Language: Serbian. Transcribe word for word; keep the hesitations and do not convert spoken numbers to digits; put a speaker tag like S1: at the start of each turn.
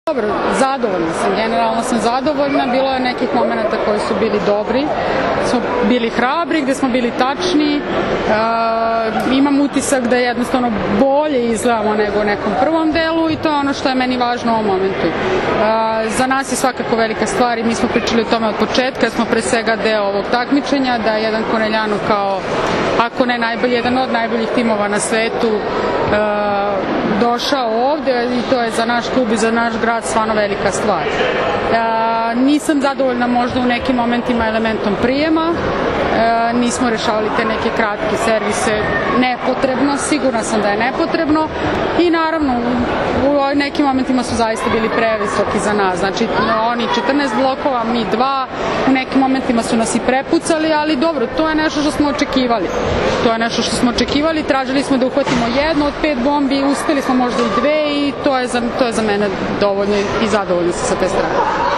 S1: Dobro, zadovoljna sam, generalno sam zadovoljna, bilo je nekih momenta koji su bili dobri, smo bili hrabri, gde smo bili tačni, e, imam utisak da jednostavno bolje izgledamo nego u nekom prvom delu i to je ono što je meni važno u ovom momentu. E, za nas je svakako velika stvar i mi smo pričali o tome od početka, smo pre svega deo ovog takmičenja, da je jedan Koneljanu kao, ako ne najbolji, jedan od najboljih timova na svetu, e, došao ovde i to je za naš klub i za naš grad stvarno velika stvar. E, nisam zadovoljna možda u nekim momentima elementom prijema, e, nismo rešavali te neke kratke servise nepotrebno, sigurna sam da je nepotrebno i naravno u, u nekim momentima su zaista bili previsoki za nas, znači oni četrnaest blokova, mi dva, u nekim momentima su nas i prepucali, ali dobro, to je nešto što smo očekivali. To je nešto što smo očekivali, tražili smo da uhvatimo jednu od pet bombi, uspeli smo možda i dve i to je za, to je za mene dovoljno i zadovoljno sa te strane.